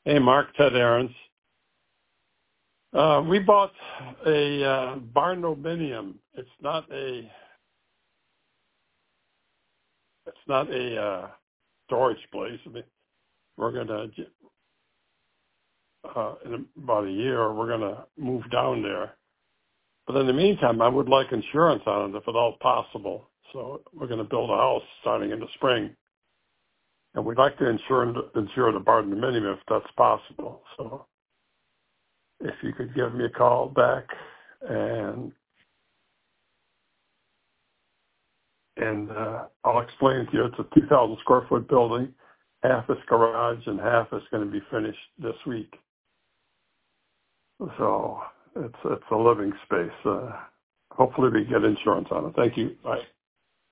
Hey, Mark, Ted Ahrens. We bought a barndominium. It's not a storage place. I mean, we're gonna in about a year we're gonna move down there. But in the meantime, I would like insurance on it if at all possible. So we're gonna build a house starting in the spring, and we'd like to insure the barndominium if that's possible. So if you could give me a call back and I'll explain to you. It's a 2,000 square foot building. Half is garage and half is going to be finished this week. So it's a living space. Hopefully we get insurance on it. Thank you. Bye.